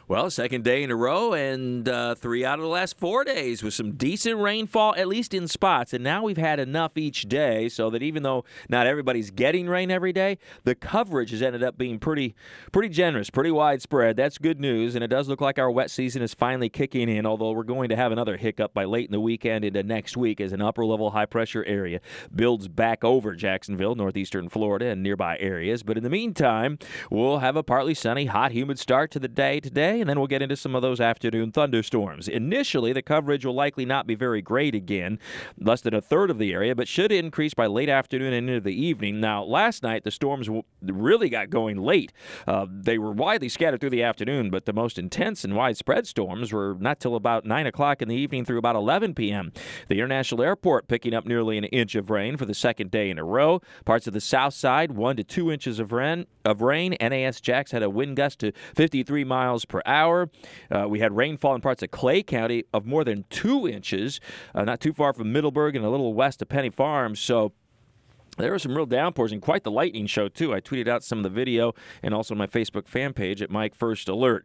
Well, second day in a row, and 3 out of the last 4 days with some decent rainfall, at least in spots. And now we've had enough each day so that even though not everybody's getting rain every day, the coverage has ended up being pretty generous, pretty widespread. That's good news, and it does look like our wet season is finally kicking in, although we're going to have another hiccup by late in the weekend into next week as an upper-level high-pressure area builds back over Jacksonville, northeastern Florida, and nearby areas. But in the meantime, we'll have a partly sunny, hot, humid start to the day today, and then we'll get into some of those afternoon thunderstorms. Initially, the coverage will likely not be very great again, less than a third of the area, but should increase by late afternoon and into the evening. Now, last night, the storms really got going late. They were widely scattered through the afternoon, but the most intense and widespread storms were not till about 9 o'clock in the evening through about 11 p.m. The International Airport picking up nearly an inch of rain for the second day in a row. Parts of the south side, 1 to 2 inches of rain. NAS Jax had a wind gust to 53 miles per hour. We had rainfall in parts of Clay County of more than 2 inches, not too far from Middleburg and a little west of Penny Farms. So there were some real downpours and quite the lightning show, too. I tweeted out some of the video and also my Facebook fan page at Mike First Alert.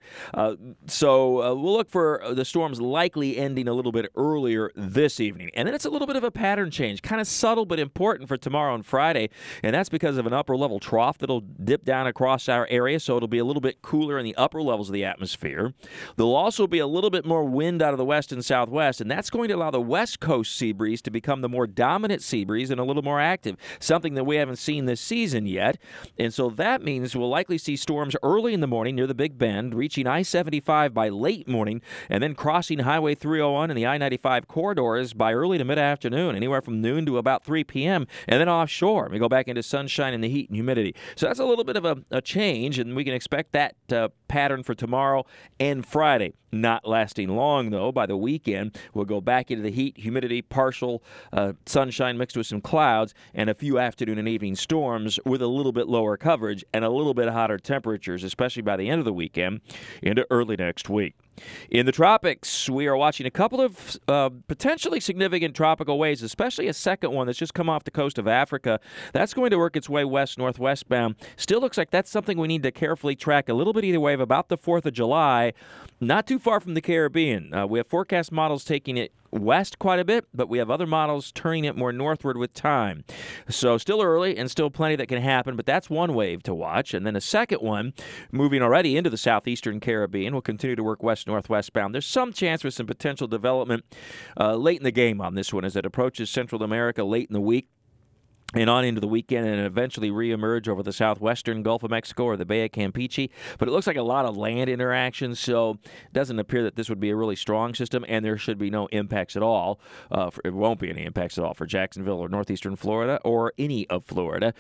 So we'll look for the storms likely ending a little bit earlier this evening. And then it's a little bit of a pattern change, kind of subtle but important for tomorrow and Friday. And that's because of an upper-level trough that'll dip down across our area, so it'll be a little bit cooler in the upper levels of the atmosphere. There'll also be a little bit more wind out of the west and southwest, and that's going to allow the west coast sea breeze to become the more dominant sea breeze and a little more active, something that we haven't seen this season yet. And so that means we'll likely see storms early in the morning near the Big Bend, reaching I-75 by late morning, and then crossing Highway 301 and the I-95 corridors by early to mid-afternoon, anywhere from noon to about 3 p.m., and then offshore. We go back into sunshine and the heat and humidity. So that's a little bit of a change, and we can expect that pattern for tomorrow and Friday. Not lasting long, though. By the weekend, we'll go back into the heat, humidity, partial sunshine mixed with some clouds, and a few afternoon and evening storms with a little bit lower coverage and a little bit hotter temperatures, especially by the end of the weekend into early next week. In the tropics, we are watching a couple of potentially significant tropical waves, especially a second one that's just come off the coast of Africa. That's going to work its way west-northwest bound. Still looks like that's something we need to carefully track a little bit either way of about the 4th of July, not too far from the Caribbean. We have forecast models taking it west quite a bit, but we have other models turning it more northward with time. So still early and still plenty that can happen, but that's one wave to watch. And then a second one moving already into the southeastern Caribbean will continue to work west-northwest bound. There's some chance for some potential development late in the game on this one as it approaches Central America late in the week and on into the weekend, and eventually reemerge over the southwestern Gulf of Mexico or the Bay of Campeche. But it looks like a lot of land interaction, so it doesn't appear that this would be a really strong system, and there should be no impacts at all. It won't be any impacts at all for Jacksonville or northeastern Florida or any of Florida.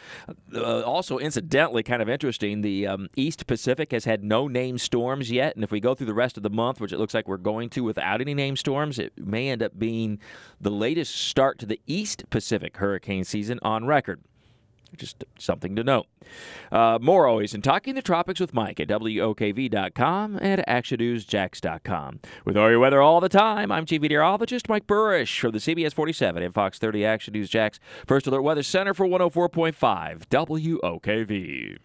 Also, incidentally, kind of interesting, the East Pacific has had no named storms yet, and if we go through the rest of the month, which it looks like we're going to without any named storms, it may end up being the latest start to the East Pacific hurricane season on record. Just something to note. More always in Talking the Tropics with Mike at WOKV.com and ActionNewsJax.com. With all your weather all the time, I'm Chief Meteorologist Mike Burrish from the CBS 47 and Fox 30 Action News Jax First Alert Weather Center for 104.5 WOKV.